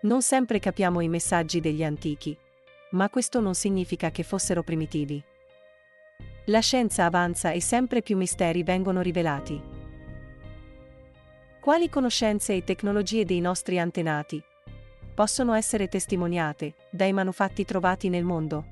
Non sempre capiamo i messaggi degli antichi, ma questo non significa che fossero primitivi. La scienza avanza e sempre più misteri vengono rivelati. Quali conoscenze e tecnologie dei nostri antenati possono essere testimoniate dai manufatti trovati nel mondo?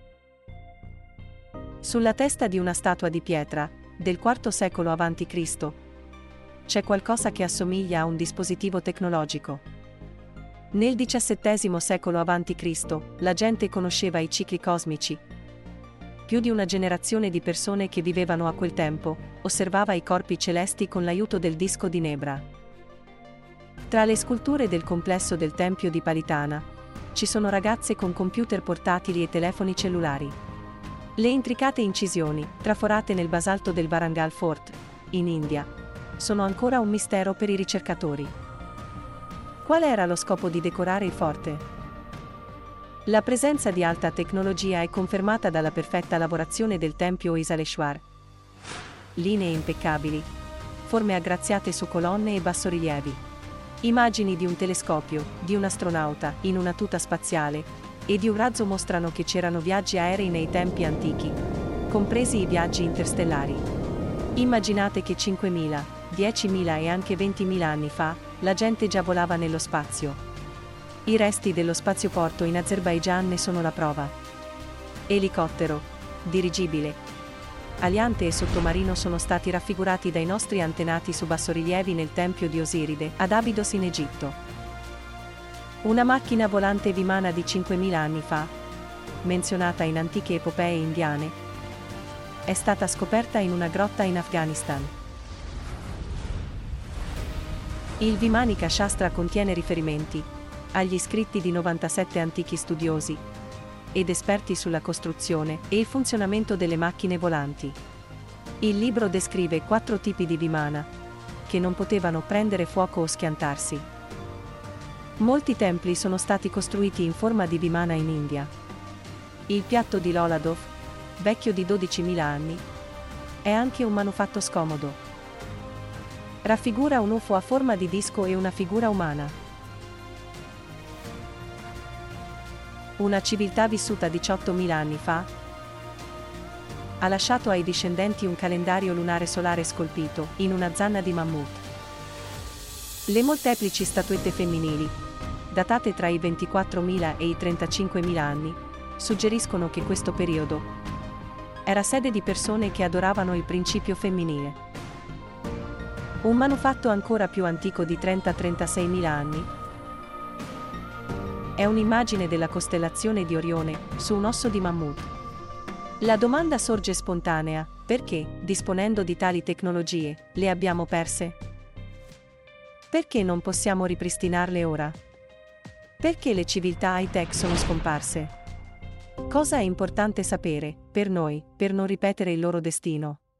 Sulla testa di una statua di pietra, del IV secolo a.C., c'è qualcosa che assomiglia a un dispositivo tecnologico. Nel XVII secolo a.C., la gente conosceva i cicli cosmici. Più di una generazione di persone che vivevano a quel tempo osservava i corpi celesti con l'aiuto del disco di Nebra. Tra le sculture del complesso del Tempio di Palitana ci sono ragazze con computer portatili e telefoni cellulari. Le intricate incisioni, traforate nel basalto del Varangal Fort, in India, sono ancora un mistero per i ricercatori. Qual era lo scopo di decorare il forte? La presenza di alta tecnologia è confermata dalla perfetta lavorazione del tempio Isaleshwar. Linee impeccabili, forme aggraziate su colonne e bassorilievi. Immagini di un telescopio, di un astronauta in una tuta spaziale e di un razzo mostrano che c'erano viaggi aerei nei tempi antichi, compresi i viaggi interstellari. Immaginate che 5.000, 10.000 e anche 20.000 anni fa, la gente già volava nello spazio. I resti dello spazioporto in Azerbaigian ne sono la prova. Elicottero, dirigibile, aliante e sottomarino sono stati raffigurati dai nostri antenati su bassorilievi nel tempio di Osiride, ad Abydos in Egitto. Una macchina volante vimana di 5.000 anni fa, menzionata in antiche epopee indiane, è stata scoperta in una grotta in Afghanistan. Il Vimanika Shastra contiene riferimenti agli scritti di 97 antichi studiosi ed esperti sulla costruzione e il funzionamento delle macchine volanti. Il libro descrive 4 tipi di Vimana, che non potevano prendere fuoco o schiantarsi. Molti templi sono stati costruiti in forma di Vimana in India. Il piatto di Loladov, vecchio di 12.000 anni, è anche un manufatto scomodo. Raffigura un UFO a forma di disco e una figura umana. Una civiltà vissuta 18.000 anni fa ha lasciato ai discendenti un calendario lunare solare scolpito in una zanna di mammut. Le molteplici statuette femminili, datate tra i 24.000 e i 35.000 anni, suggeriscono che questo periodo era sede di persone che adoravano il principio femminile. Un manufatto ancora più antico di 30-36.000 anni è un'immagine della costellazione di Orione su un osso di mammut. La domanda sorge spontanea: perché, disponendo di tali tecnologie, le abbiamo perse? Perché non possiamo ripristinarle ora? Perché le civiltà high-tech sono scomparse? Cosa è importante sapere, per noi, per non ripetere il loro destino?